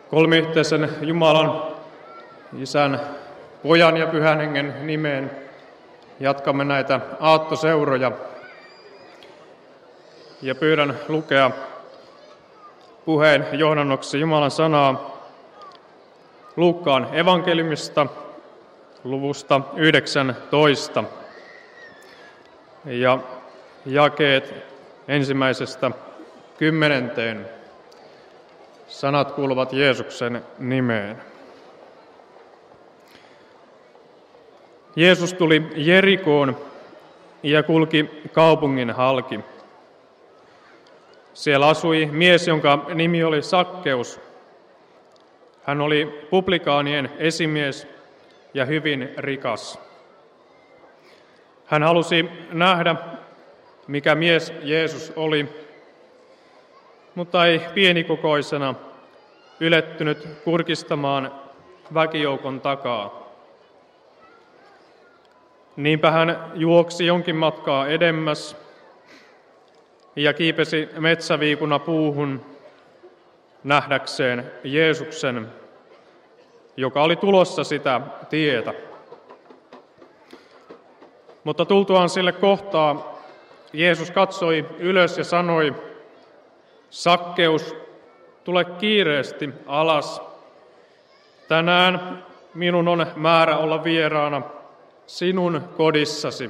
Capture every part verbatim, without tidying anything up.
Kolmiyhteisen Jumalan, Isän, Pojan ja Pyhän Hengen nimeen jatkamme näitä aattoseuroja. Ja pyydän lukea puheen johdannoksi Jumalan sanaa Luukkaan evankeliumista luvusta yhdeksäntoista ja jakeet ensimmäisestä kymmenenteen. Sanat kuuluvat Jeesuksen nimeen. Jeesus tuli Jerikoon ja kulki kaupungin halki. Siellä asui mies, jonka nimi oli Sakkeus. Hän oli publikaanien esimies ja hyvin rikas. Hän halusi nähdä, mikä mies Jeesus oli, mutta ei pienikokoisena ylettynyt kurkistamaan väkijoukon takaa. Niinpä hän juoksi jonkin matkaa edemmäs ja kiipesi metsäviikuna puuhun nähdäkseen Jeesuksen, joka oli tulossa sitä tietä. Mutta tultuaan sille kohtaa, Jeesus katsoi ylös ja sanoi, Sakkeus, tule kiireesti alas. Tänään minun on määrä olla vieraana sinun kodissasi.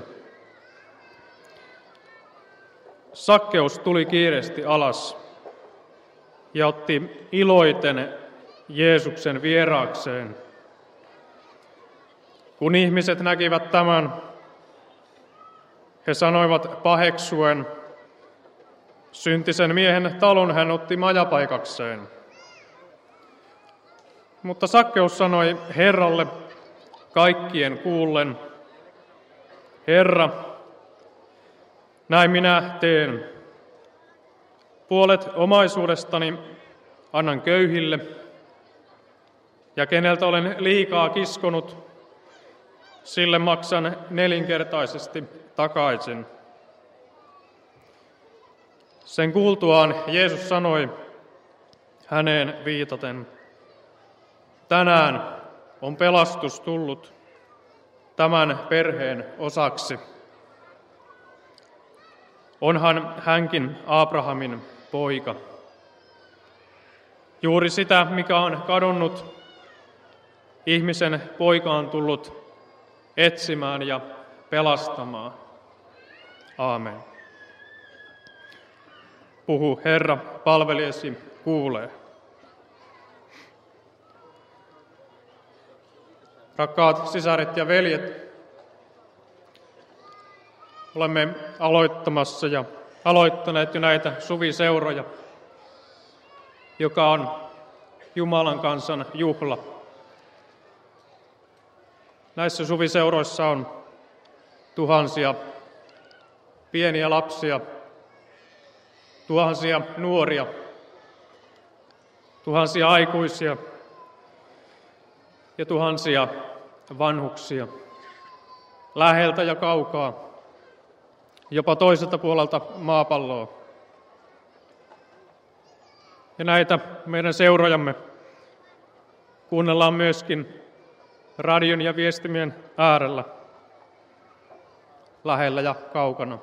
Sakkeus tuli kiireesti alas ja otti iloiten Jeesuksen vieraakseen. Kun ihmiset näkivät tämän, he sanoivat paheksuen, syntisen miehen talon hän otti majapaikakseen. Mutta Sakkeus sanoi Herralle kaikkien kuullen, Herra, näin minä teen. Puolet omaisuudestani annan köyhille, ja keneltä olen liikaa kiskonut, sille maksan nelinkertaisesti takaisin. Sen kuultuaan Jeesus sanoi häneen viitaten, tänään on pelastus tullut tämän perheen osaksi. Onhan hänkin Abrahamin poika. Juuri sitä, mikä on kadonnut, ihmisen poika on tullut etsimään ja pelastamaan. Aamen. Puhu, Herra, palvelijasi kuulee. Rakkaat sisaret ja veljet, olemme aloittamassa ja aloittaneet jo näitä suviseuroja, joka on Jumalan kansan juhla. Näissä suviseuroissa on tuhansia pieniä lapsia, tuhansia nuoria, tuhansia aikuisia ja tuhansia vanhuksia, läheltä ja kaukaa, jopa toiselta puolelta maapalloa. Ja näitä meidän seurojamme kuunnellaan myöskin radion ja viestimien äärellä, lähellä ja kaukana.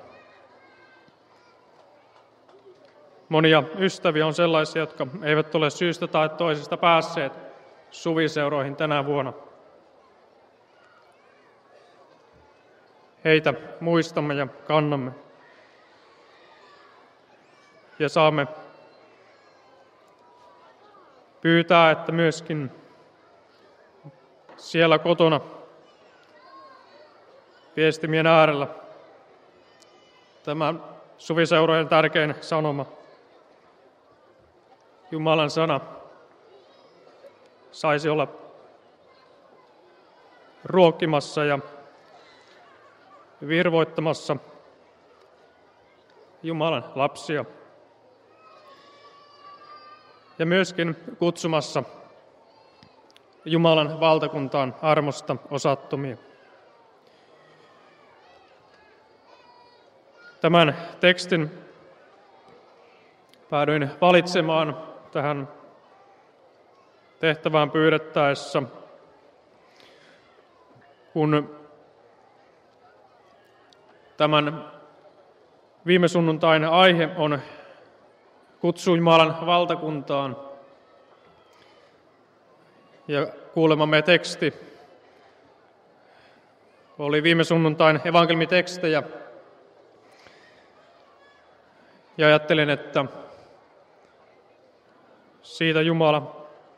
Monia ystäviä on sellaisia, jotka eivät ole syystä tai toisesta päässeet suviseuroihin tänä vuonna. Heitä muistamme ja kannamme. Ja saamme pyytää, että myöskin siellä kotona viestimien äärellä tämä suviseurojen tärkein sanoma, Jumalan sana, saisi olla ruokkimassa ja virvoittamassa Jumalan lapsia ja myöskin kutsumassa Jumalan valtakuntaan armosta osattomia. Tämän tekstin päädyin valitsemaan tähän tehtävään pyydettäessä, kun tämän viime sunnuntain aihe on kutsu Jumalan valtakuntaan ja kuulemamme teksti oli viime sunnuntain evankeliumitekstejä. Ja ajattelin, että siitä Jumala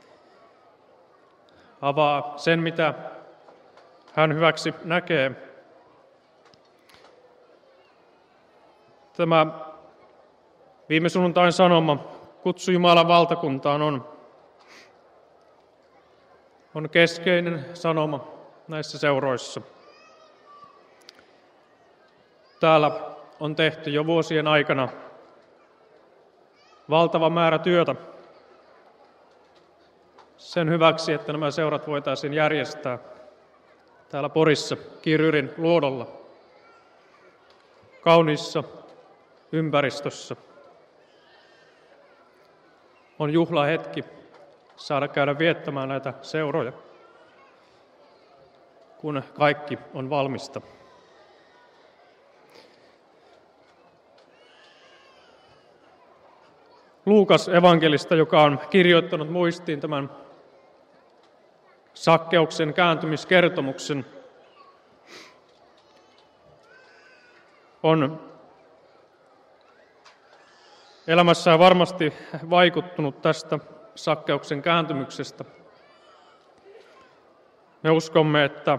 avaa sen, mitä hän hyväksi näkee. Tämä viime sunnuntain sanoma, kutsu Jumalan valtakuntaan, on, on keskeinen sanoma näissä seuroissa. Täällä on tehty jo vuosien aikana valtava määrä työtä sen hyväksi, että nämä seurat voitaisiin järjestää täällä Porissa Kiryrin luodolla, kauniissa ympäristössä. On juhlahetki saada käydä viettämään näitä seuroja, kun kaikki on valmista. Luukas evankelista, joka on kirjoittanut muistiin tämän Sakkeuksen kääntymiskertomuksen, on elämässään varmasti vaikuttunut tästä Sakkeuksen kääntymyksestä. Me uskomme, että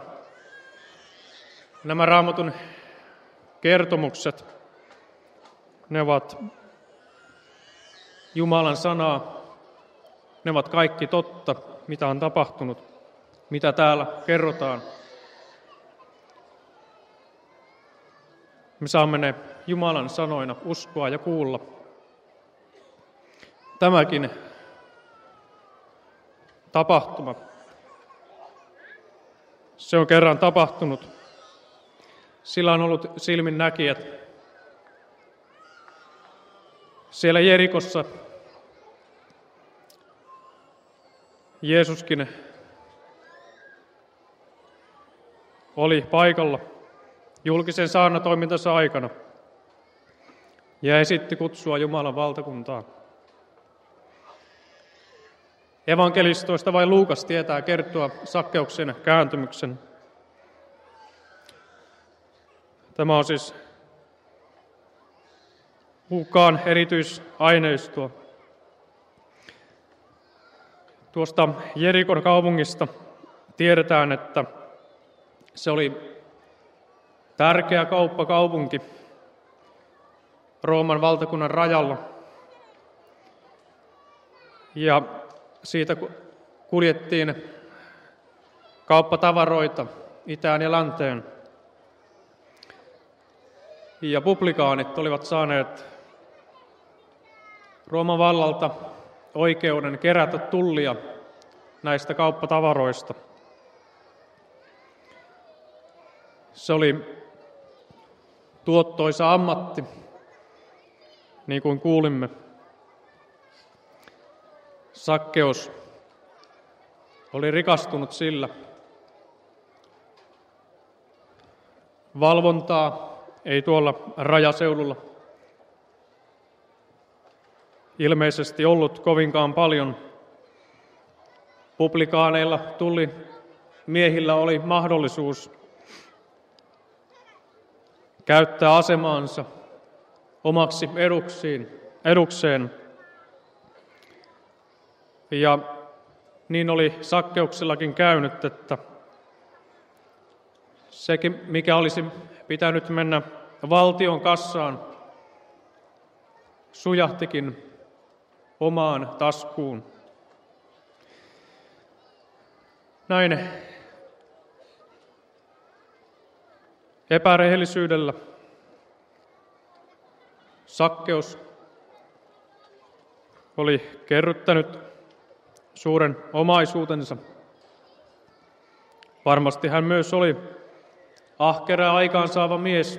nämä Raamatun kertomukset, ne ovat Jumalan sanaa, ne ovat kaikki totta, mitä on tapahtunut, mitä täällä kerrotaan. Me saamme ne Jumalan sanoina uskoa ja kuulla. Tämäkin tapahtuma, se on kerran tapahtunut. Sillä on ollut silminnäkijät. Siellä Jerikossa Jeesuskin oli paikalla julkisen saarnatoimintansa aikana ja esitti kutsua Jumalan valtakuntaan. Evankelistoista vain Luukas tietää kertoa Sakkeuksen kääntymyksen. Tämä on siis Luukkaan erityisaineistoa. Tuosta Jerikon kaupungista tiedetään, että se oli tärkeä kauppakaupunki Rooman valtakunnan rajalla. Ja siitä kuljettiin kauppatavaroita itään ja länteen. Ja publikaanit olivat saaneet Rooman vallalta oikeuden kerätä tullia näistä kauppatavaroista. Se oli tuottoisa ammatti, niin kuin kuulimme. Sakkeus oli rikastunut sillä. Valvontaa ei tuolla rajaseudulla ilmeisesti ollut kovinkaan paljon. Publikaaneilla tuli, miehillä oli mahdollisuus käyttää asemaansa omaksi eduksiin, edukseen. Ja niin oli Sakkeuksellakin käynyt, että sekin, mikä olisi pitänyt mennä valtion kassaan, sujahtikin omaan taskuun. Näin epärehellisyydellä Sakkeus oli kerryttänyt suuren omaisuutensa. Varmasti hän myös oli ahkera aikaansaava mies,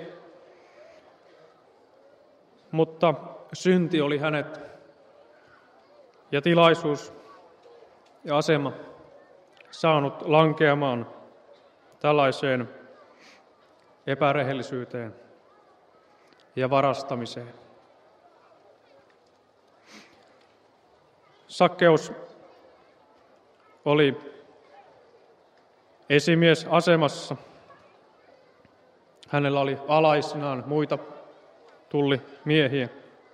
mutta synti oli hänet ja tilaisuus ja asema saanut lankeamaan tällaiseen epärehellisyyteen ja varastamiseen. Sakkeus oli esimies asemassa. Hänellä oli alaisinaan muita tullimiehiä.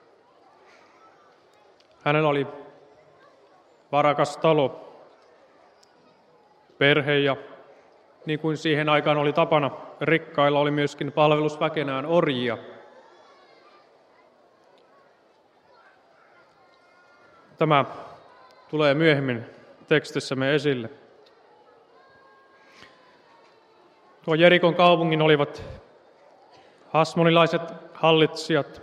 Hänellä oli varakas talo, perhe ja niin kuin siihen aikaan oli tapana, rikkailla oli myöskin palvelusväkenään orjia. Tämä tulee myöhemmin tekstissämme esille. Tuo Jerikon kaupungin olivat hasmonilaiset hallitsijat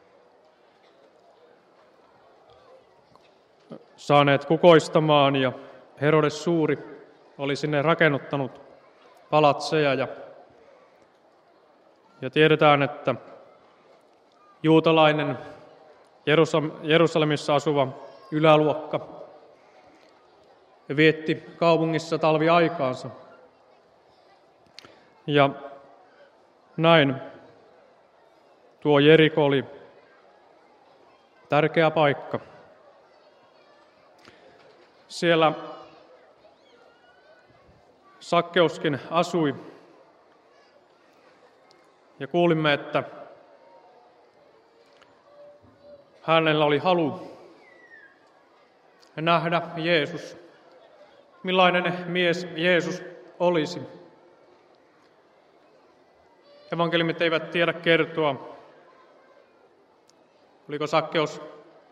saaneet kukoistamaan, ja Herodes Suuri oli sinne rakennuttanut palatseja, ja, ja tiedetään, että juutalainen Jerusalemissa asuva yläluokka vietti kaupungissa talviaikaansa. Ja näin tuo Jeriko oli tärkeä paikka. Siellä Sakkeuskin asui, ja kuulimme, että hänellä oli halu nähdä Jeesus. Millainen mies Jeesus olisi? Evankeliumit eivät tiedä kertoa, oliko Sakkeus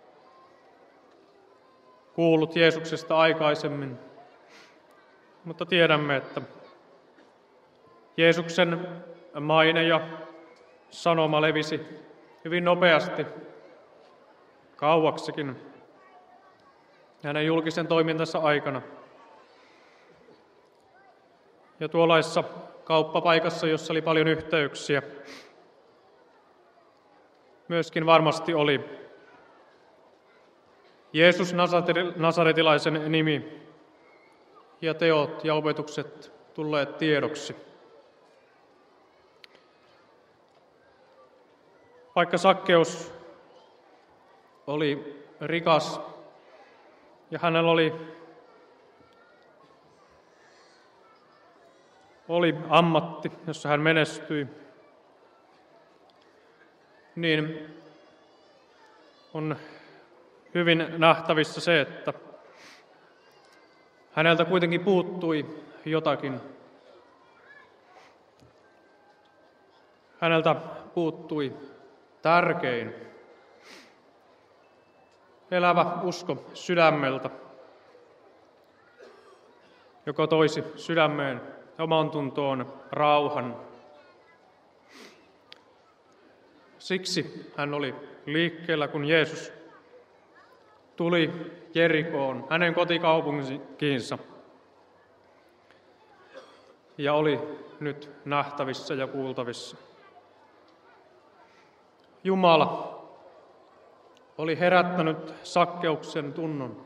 kuullut Jeesuksesta aikaisemmin, mutta tiedämme, että Jeesuksen maine ja sanoma levisi hyvin nopeasti, kauaksikin hänen julkisen toimintansa aikana. Ja tuollaisessa kauppapaikassa, jossa oli paljon yhteyksiä, myöskin varmasti oli Jeesus Nasaretilaisen nimi ja teot ja opetukset tulleet tiedoksi. Vaikka Sakkeus oli rikas ja hänellä oli, oli ammatti, jossa hän menestyi, niin on hyvin nähtävissä se, että häneltä kuitenkin puuttui jotakin. Häneltä puuttui tärkein, elävä usko sydämeltä, joka toisi sydämeen oman tuntoon rauhan. Siksi hän oli liikkeellä, kun Jeesus tuli Jerikoon, hänen kotikaupunkiinsa, ja oli nyt nähtävissä ja kuultavissa. Jumala oli herättänyt Sakkeuksen tunnon.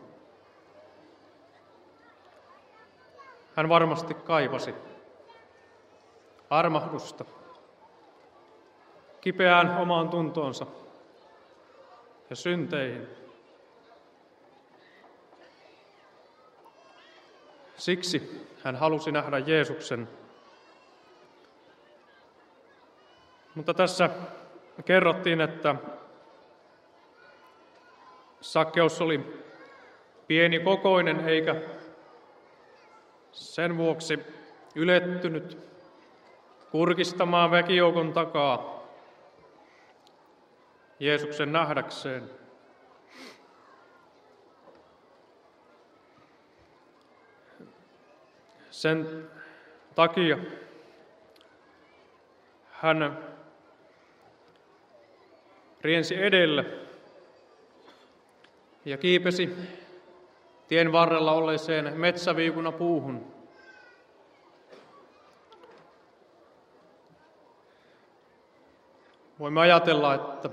Hän varmasti kaipasi armahdusta kipeään omaan tuntoonsa ja synteihin. Siksi hän halusi nähdä Jeesuksen. Mutta tässä kerrottiin, että Sakkeus oli pienikokoinen eikä sen vuoksi ylettynyt kurkistamaan väkijoukon takaa Jeesuksen nähdäkseen. Sen takia hän riensi edelle ja kiipesi tien varrella olleeseen metsäviikunapuuhun. Voimme ajatella, että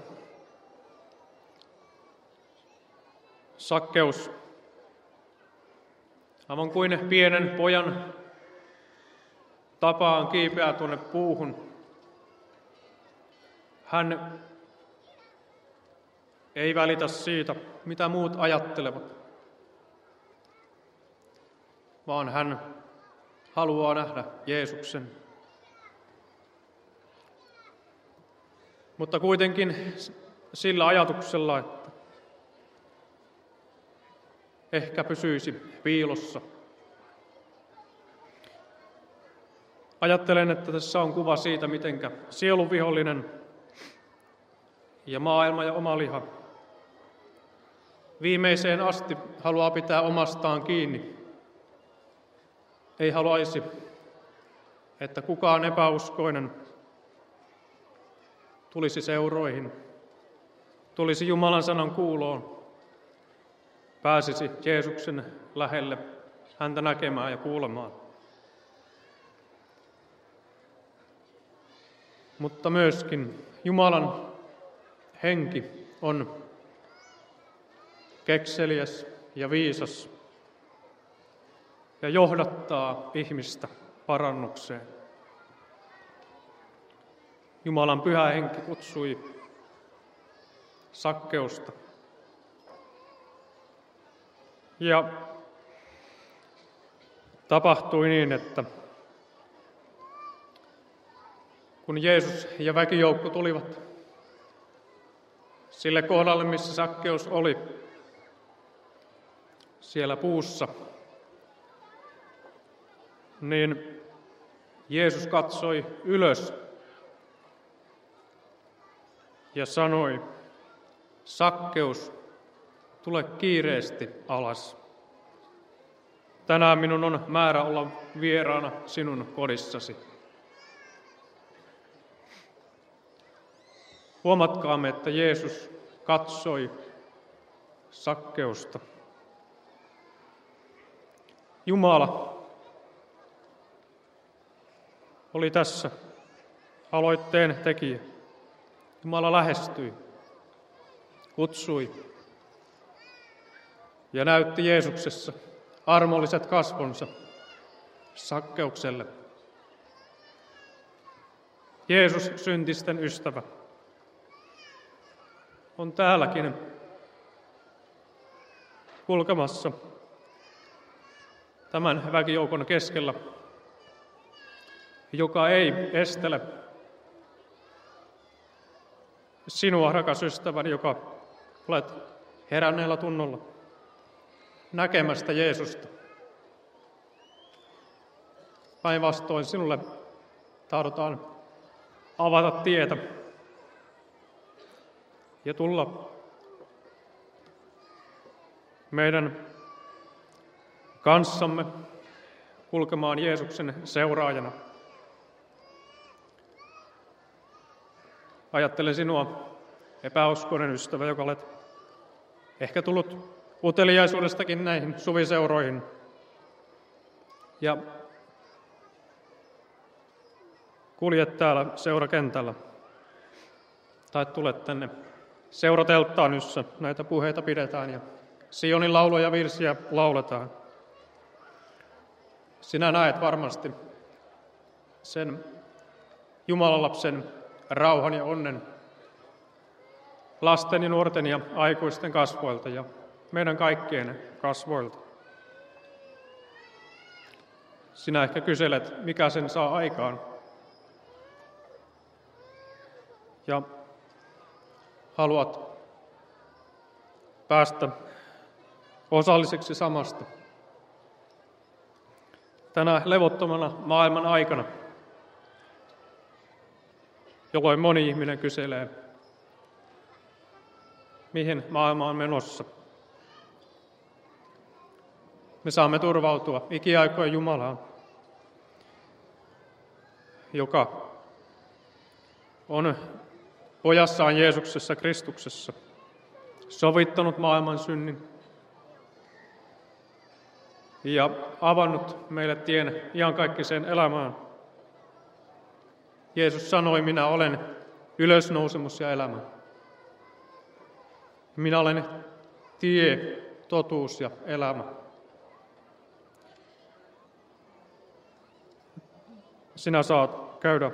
Sakkeus Aivan kuin pienen pojan tapaan kiipeää tuonne puuhun. Hän ei välitä siitä, mitä muut ajattelevat, vaan hän haluaa nähdä Jeesuksen. Mutta kuitenkin sillä ajatuksella, että ehkä pysyisi piilossa. Ajattelen, että tässä on kuva siitä, mitenkä sielun vihollinen ja maailma ja oma liha viimeiseen asti haluaa pitää omastaan kiinni. Ei haluaisi, että kukaan epäuskoinen tulisi seuroihin, tulisi Jumalan sanan kuuloon, pääsisi Jeesuksen lähelle häntä näkemään ja kuulemaan. Mutta myöskin Jumalan henki on kekseliäs ja viisas ja johdattaa ihmistä parannukseen. Jumalan pyhä henki kutsui Sakkeusta. Ja tapahtui niin, että kun Jeesus ja väkijoukko tulivat sille kohdalle, missä Sakkeus oli, siellä puussa, niin Jeesus katsoi ylös ja sanoi, Sakkeus, tule kiireesti alas. Tänään minun on määrä olla vieraana sinun kodissasi. Huomatkaamme, että Jeesus katsoi Sakkeusta. Jumala oli tässä aloitteen tekijä. Jumala lähestyi, kutsui ja näytti Jeesuksessa armolliset kasvonsa Sakkeukselle. Jeesus, syntisten ystävä, on täälläkin kulkemassa tämän väkijoukon keskellä, joka ei estele sinua, rakas ystäväni, joka olet heränneellä tunnolla näkemästä Jeesusta. Päinvastoin sinulle tahdotaan avata tietä ja tulla meidän kanssamme kulkemaan Jeesuksen seuraajana. Ajattelen sinua, epäuskoinen ystävä, joka olet ehkä tullut uteliaisuudestakin näihin suviseuroihin. Ja kuljet täällä seurakentällä tai tulet tänne seuratelttaan, jossa näitä puheita pidetään ja Sionin lauluja ja virsiä lauletaan. Sinä näet varmasti sen Jumalan lapsen rauhan ja onnen lasten ja nuorten ja aikuisten kasvoilta ja meidän kaikkien kasvoilta. Sinä ehkä kyselet, mikä sen saa aikaan. Ja haluat päästä osalliseksi samasta. Tänä levottomana maailman aikana, jolloin moni ihminen kyselee, mihin maailma on menossa. Me saamme turvautua ikiaikojen Jumalaan, joka on pojassaan Jeesuksessa Kristuksessa sovittanut maailman synnin ja avannut meille tien iankaikkiseen elämään. Jeesus sanoi, minä olen ylösnousemus ja elämä. Minä olen tie, totuus ja elämä. sinä saat käydä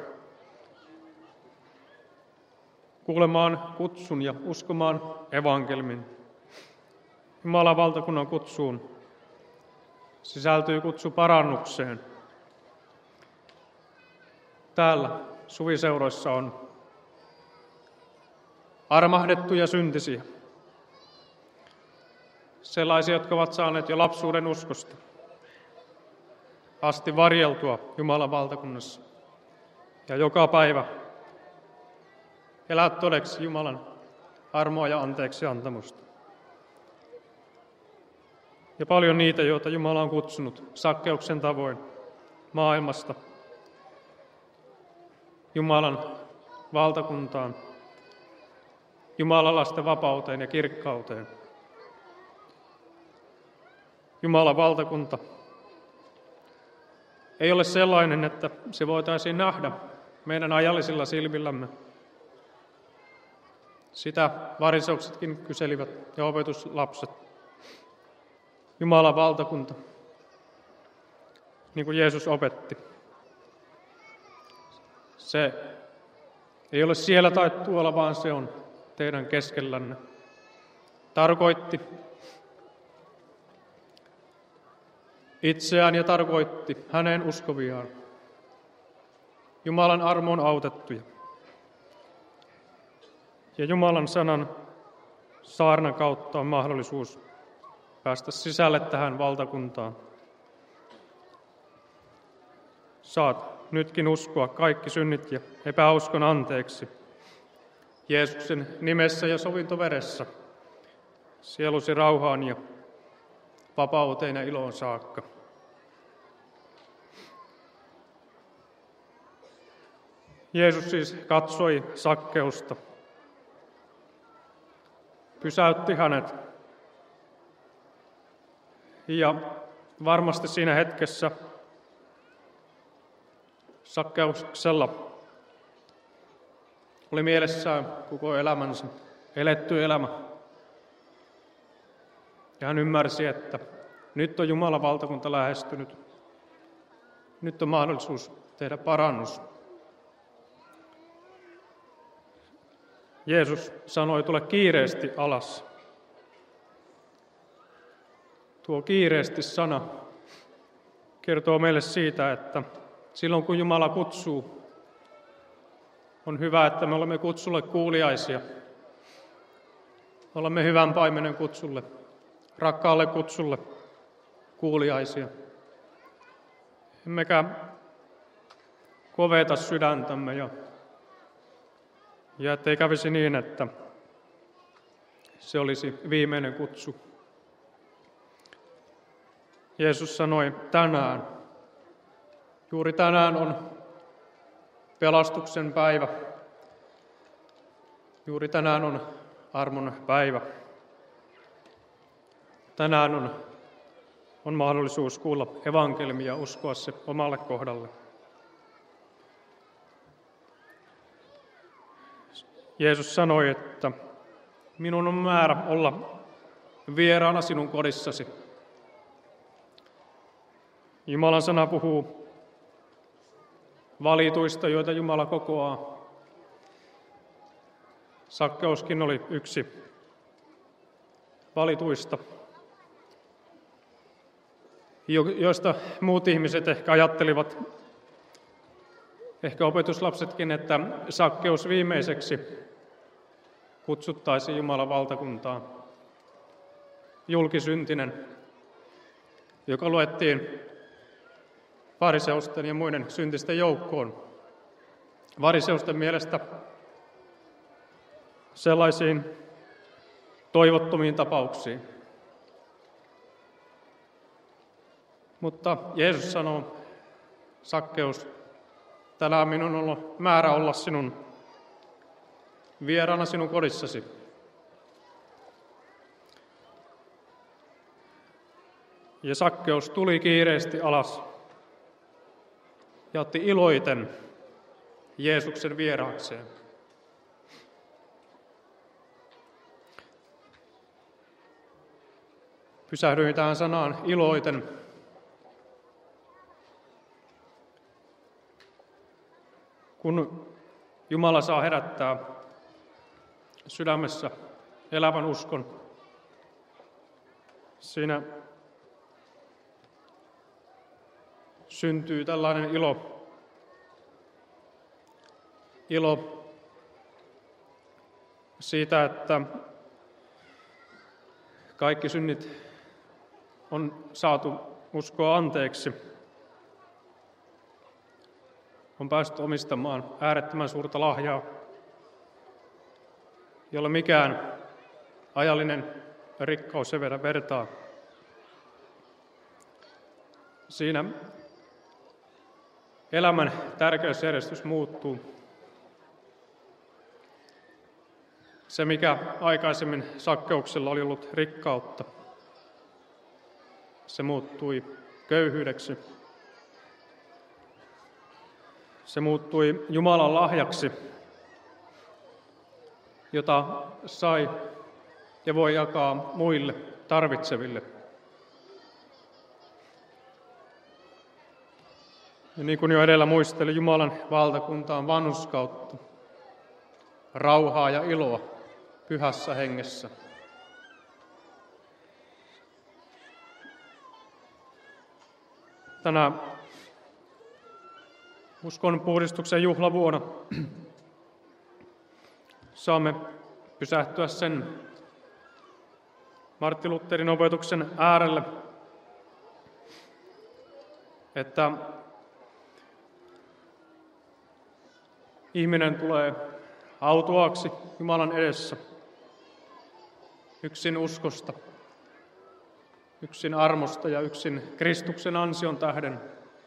kuulemaan kutsun ja uskomaan evankelmin. Jumalan valtakunnan kutsuun sisältyy kutsu parannukseen. Täällä suviseuroissa on armahdettuja syntisiä, sellaisia, jotka ovat saaneet jo lapsuuden uskosta asti varjeltua Jumalan valtakunnassa ja joka päivä elää todeksi Jumalan armoa ja anteeksi antamusta. Ja paljon niitä, joita Jumala on kutsunut Sakkeuksen tavoin maailmasta Jumalan valtakuntaan, Jumalan lasten vapauteen ja kirkkauteen. Jumalan valtakunta ei ole sellainen, että se voitaisiin nähdä meidän ajallisilla silmillämme. Sitä fariseuksetkin kyselivät ja opetuslapset. Jumalan valtakunta, niin kuin Jeesus opetti. Se ei ole siellä tai tuolla, vaan se on teidän keskellänne. Tarkoitti itseään ja tarkoitti hänen uskoviaan. Jumalan armoon autettuja. Ja Jumalan sanan saarnan kautta on mahdollisuus päästä sisälle tähän valtakuntaan. Saat nytkin uskoa kaikki synnit ja epäuskon anteeksi. Jeesuksen nimessä ja sovintoveressä sielusi rauhaan ja vapauteen ja iloon saakka. Jeesus siis katsoi Sakkeusta, pysäytti hänet ja varmasti siinä hetkessä Sakkeuksella oli mielessään koko elämänsä, eletty elämä. Ja hän ymmärsi, että nyt on Jumalan valtakunta lähestynyt. Nyt on mahdollisuus tehdä parannus. Jeesus sanoi, tule kiireesti alas. Tuo kiireesti sana kertoo meille siitä, että silloin kun Jumala kutsuu, on hyvä, että me olemme kutsulle kuuliaisia. Olemme hyvän paimenen kutsulle, rakkaalle kutsulle kuuliaisia. Emmekä koveta sydäntämme ja, ja ettei kävisi niin, että se olisi viimeinen kutsu. Jeesus sanoi, tänään, juuri tänään on pelastuksen päivä. Juuri tänään on armon päivä. Tänään on, on mahdollisuus kuulla evankeliumia ja uskoa se omalle kohdalle. Jeesus sanoi, että minun on määrä olla vieraana sinun kodissasi. Jumalan sana puhuu valituista, joita Jumala kokoaa. Sakkeuskin oli yksi valituista, joista muut ihmiset ehkä ajattelivat, ehkä opetuslapsetkin, että Sakkeus viimeiseksi kutsuttaisiin Jumalan valtakuntaan. Julkisyntinen, joka luettiin fariseusten ja muiden syntisten joukkoon. Fariseusten mielestä sellaisiin toivottomiin tapauksiin. Mutta Jeesus sanoo, Sakkeus, tänään minun on ollut määrä olla sinun vieraana sinun kodissasi. Ja Sakkeus tuli kiireesti alas ja otti iloiten Jeesuksen vieraakseen. Pysähdyin tähän sanaan iloiten. Kun Jumala saa herättää sydämessä elävän uskon, siinä syntyy tällainen ilo, ilo siitä, että kaikki synnit on saatu uskoa anteeksi. On päästy omistamaan äärettömän suurta lahjaa, jolla mikään ajallinen rikkaus ei vedä vertaa. Siinä elämän tärkeysjärjestys muuttuu. Se, mikä aikaisemmin sakkeuksella oli ollut rikkautta, se muuttui köyhyydeksi. Se muuttui Jumalan lahjaksi, jota sai ja voi jakaa muille tarvitseville. Ja niin kuin jo edellä muistelin, Jumalan valtakunta on vanhurskautta, rauhaa ja iloa pyhässä hengessä. Tänä uskon puhdistuksen juhlavuonna saamme pysähtyä sen Martti Lutherin opetuksen äärelle, että ihminen tulee autuaaksi Jumalan edessä yksin uskosta, yksin armosta ja yksin Kristuksen ansion tähden.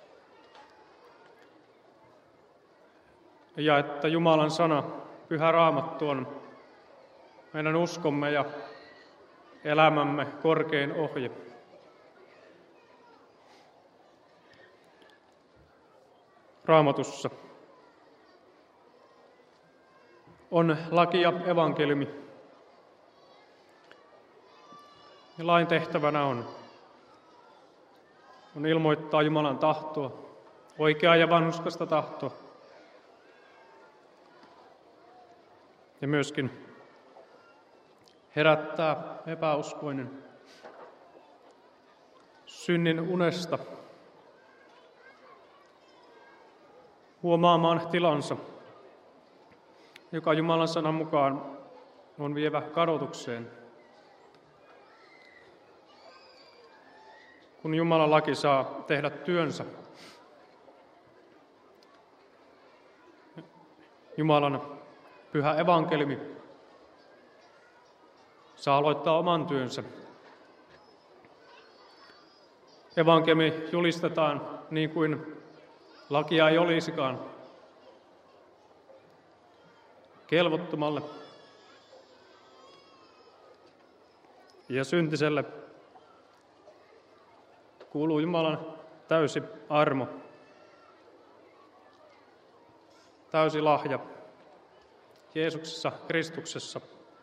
Ja että Jumalan sana, Pyhä Raamattu, on meidän uskomme ja elämämme korkein ohje. Raamatussa on laki ja evankeliumi. Ja lain tehtävänä on, on ilmoittaa Jumalan tahtoa, oikeaa ja vanhurskasta tahtoa. Ja myöskin herättää epäuskoinen synnin unesta huomaamaan tilansa, joka Jumalan sanan mukaan on vievä kadotukseen. Kun Jumalan laki saa tehdä työnsä, Jumalan pyhä evankeliumi saa aloittaa oman työnsä. Evankeliumi julistetaan niin kuin lakia ei olisikaan, kelvottomalle ja syntiselle kuuluu Jumalan täysi armo, täysi lahja Jeesuksessa, Kristuksessa.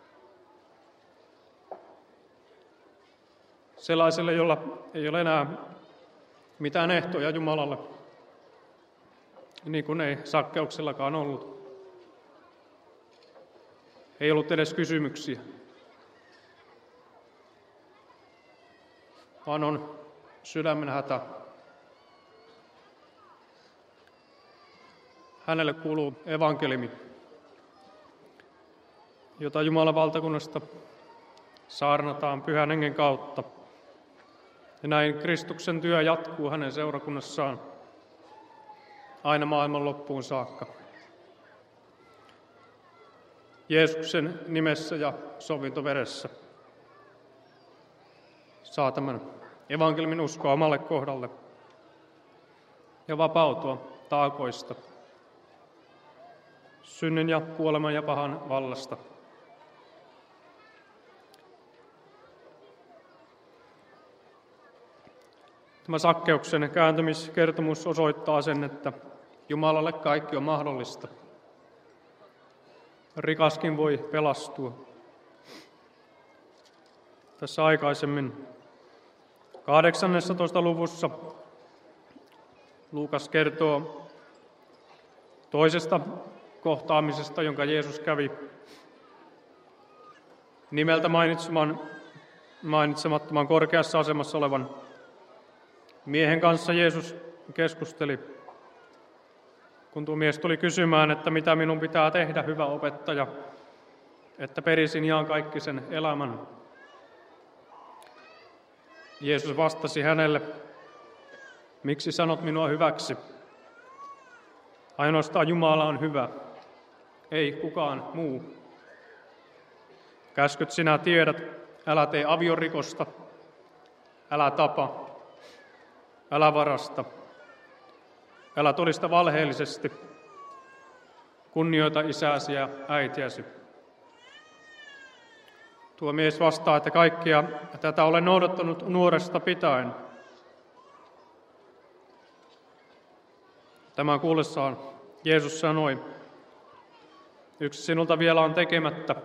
Sellaiselle, jolla ei ole enää mitään ehtoja Jumalalle, niin kuin ei sakkeuksellakaan ollut. Ei ollut edes kysymyksiä, vaan on sydämen hätä. Hänelle kuuluu evankeliumi, jota Jumalan valtakunnasta saarnataan Pyhän Hengen kautta. Ja näin Kristuksen työ jatkuu hänen seurakunnassaan aina maailman loppuun saakka. Jeesuksen nimessä ja sovintoveressä saa tämän evankeliumin uskoa omalle kohdalle ja vapautua taakoista, synnin ja kuoleman ja pahan vallasta. Tämä Sakkeuksen kääntymiskertomus osoittaa sen, että Jumalalle kaikki on mahdollista. Rikaskin voi pelastua. Tässä aikaisemmin kahdeksannessatoista luvussa Luukas kertoo toisesta kohtaamisesta, jonka Jeesus kävi. Nimeltä mainitseman, mainitsemattoman korkeassa asemassa olevan miehen kanssa Jeesus keskusteli. Kun tuo mies tuli kysymään, että mitä minun pitää tehdä, hyvä opettaja, että perisin iankaikkisen elämän. Jeesus vastasi hänelle, miksi sanot minua hyväksi? Ainoastaan Jumala on hyvä, ei kukaan muu. Käskyt sinä tiedät, älä tee aviorikosta, älä tapa, älä varasta, älä todista valheellisesti, kunnioita isääsi ja äitiäsi. Tuo mies vastaa, että kaikkia tätä olen noudattanut nuoresta pitäen. Tämän kuullessaan Jeesus sanoi, yksi sinulta vielä on tekemättä.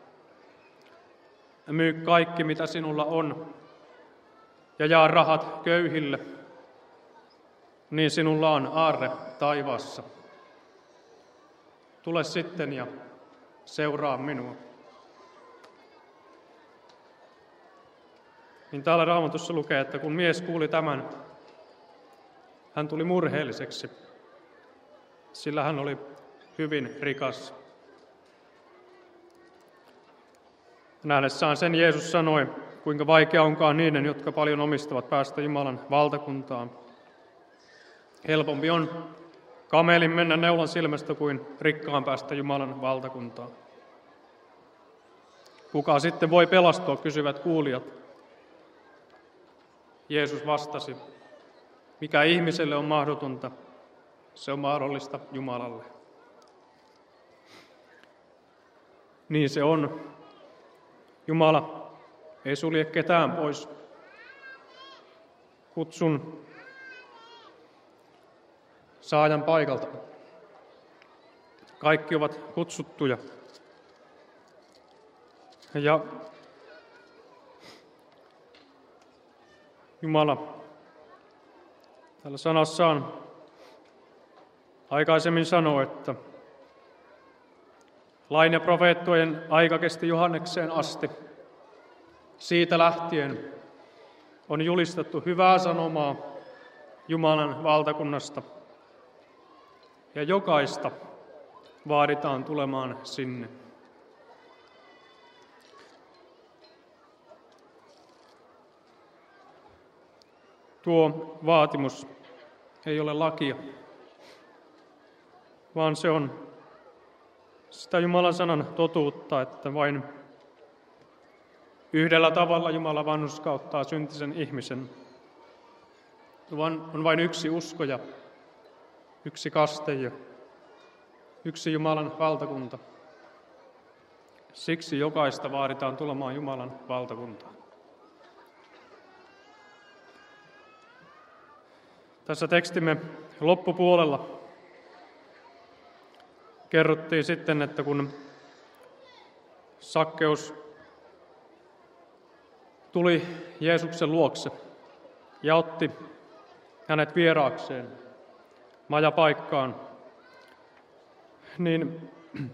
Myy kaikki, mitä sinulla on, ja jaa rahat köyhille, niin sinulla on aarre taivaassa. Tule sitten ja seuraa minua. Niin täällä Raamatussa lukee, että kun mies kuuli tämän, hän tuli murheelliseksi, sillä hän oli hyvin rikas. Nähdessään sen Jeesus sanoi, kuinka vaikea onkaan niiden, jotka paljon omistavat, päästä Jumalan valtakuntaan. Helpompi on kamelin mennä neulan silmästä kuin rikkaan päästä Jumalan valtakuntaan. Kuka sitten voi pelastua, kysyvät kuulijat. Jeesus vastasi, mikä ihmiselle on mahdotonta, se on mahdollista Jumalalle. Niin se on. Jumala ei sulje ketään pois. Kutsun saajan paikalta. Kaikki ovat kutsuttuja. Ja Jumala tällä sanassaan aikaisemmin sanoi, että lain ja profeettojen aika kesti Johannekseen asti. Siitä lähtien on julistettu hyvää sanomaa Jumalan valtakunnasta, ja jokaista vaaditaan tulemaan sinne. Tuo vaatimus ei ole lakia, vaan se on sitä Jumalan sanan totuutta, että vain yhdellä tavalla Jumala vanhurskauttaa syntisen ihmisen. On vain yksi usko ja yksi kaste ja yksi Jumalan valtakunta. Siksi jokaista vaaditaan tulemaan Jumalan valtakuntaan. Tässä tekstimme loppupuolella kerrottiin sitten, että kun Sakkeus tuli Jeesuksen luokse ja otti hänet vieraakseen majapaikkaan, niin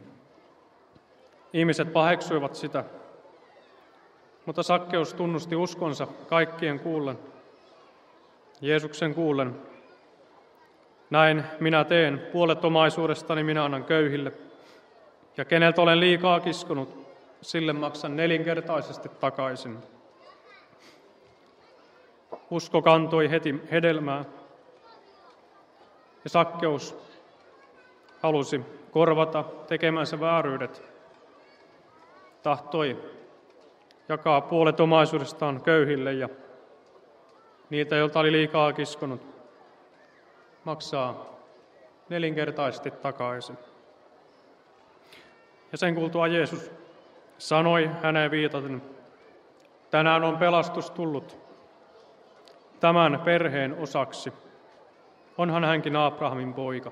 ihmiset paheksuivat sitä, mutta Sakkeus tunnusti uskonsa kaikkien kuullen, Jeesuksen kuullen. Näin minä teen, puolet omaisuudestani minä annan köyhille, ja keneltä olen liikaa kiskonut, sille maksan nelinkertaisesti takaisin. Usko kantoi heti hedelmää, ja Sakkeus halusi korvata tekemänsä vääryydet, tahtoi jakaa puolet omaisuudestaan köyhille ja niitä, joilta oli liikaa kiskonut, maksaa nelinkertaisesti takaisin. Ja sen kuultua Jeesus sanoi häneen viitaten, tänään on pelastus tullut tämän perheen osaksi. Onhan hänkin Abrahamin poika.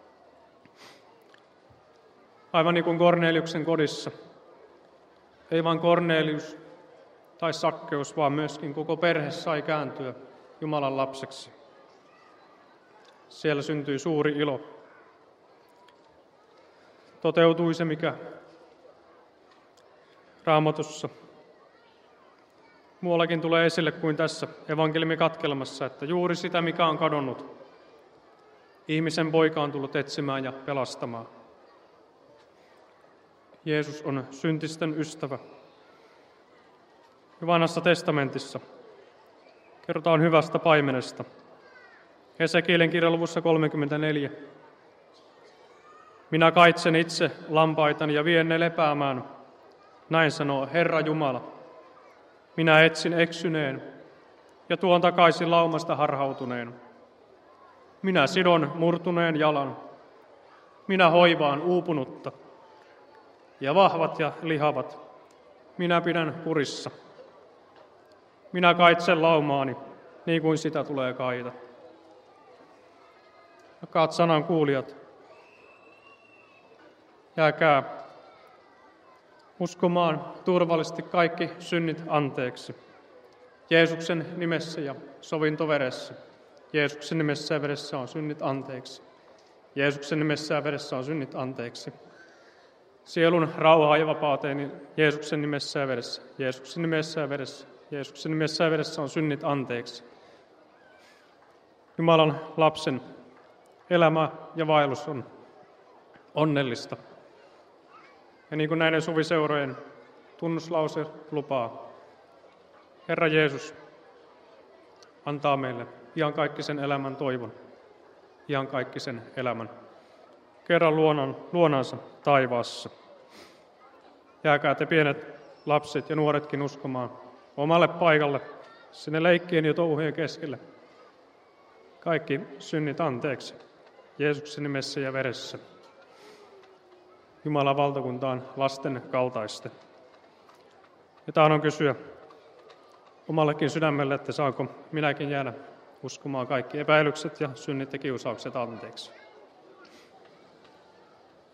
Aivan niin kuin Korneliuksen kodissa. Ei vain Kornelius tai Sakkeus, vaan myöskin koko perhe sai kääntyä Jumalan lapseksi. Siellä syntyi suuri ilo. toteutui se, mikä Raamatussa muuallakin tulee esille kuin tässä evankeliumikatkelmassa, että juuri sitä, mikä on kadonnut, ihmisen poika on tullut etsimään ja pelastamaan. Jeesus on syntisten ystävä. Vanhassa testamentissa kerrotaan hyvästä paimenesta. Hesekielen kirjan luvussa kolmekymmentäneljä. Minä kaitsen itse lampaitani ja vien ne lepäämään. Näin sanoo Herra Jumala. Minä etsin eksyneen ja tuon takaisin laumasta harhautuneen. Minä sidon murtuneen jalan. Minä hoivaan uupunutta. Ja vahvat ja lihavat minä pidän kurissa. Minä kaitsen laumaani, niin kuin sitä tulee kaita. Rakkaat sanan kuulijat, jääkää uskomaan turvallisesti kaikki synnit anteeksi. Jeesuksen nimessä ja sovintoveressä. Jeesuksen nimessä ja veressä on synnit anteeksi. Jeesuksen nimessä ja veressä on synnit anteeksi. Sielun rauhaa ja vapauteen Jeesuksen nimessä ja veressä. Jeesuksen nimessä ja veressä. Jeesuksen nimessä ja veressä on synnit anteeksi. Jumalan lapsen elämä ja vaellus on onnellista. Ja niin kuin näiden suviseurojen tunnuslause lupaa, Herra Jeesus antaa meille iankaikkisen elämän toivon, iankaikkisen elämän, kerran luonan, luonansa taivaassa. Jääkää te pienet lapset ja nuoretkin uskomaan omalle paikalle, sinne leikkien ja touhujen keskelle. Kaikki synnit anteeksi, Jeesuksen nimessä ja veressä. Jumalan valtakuntaan lasten kaltaisten. Ja tahdon kysyä omallekin sydämelle, että saanko minäkin jäädä uskomaan kaikki epäilykset ja synnit ja kiusaukset anteeksi.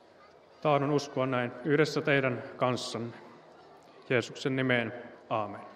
Tahdon uskoa näin yhdessä teidän kanssanne. Jeesuksen nimeen. Aamen.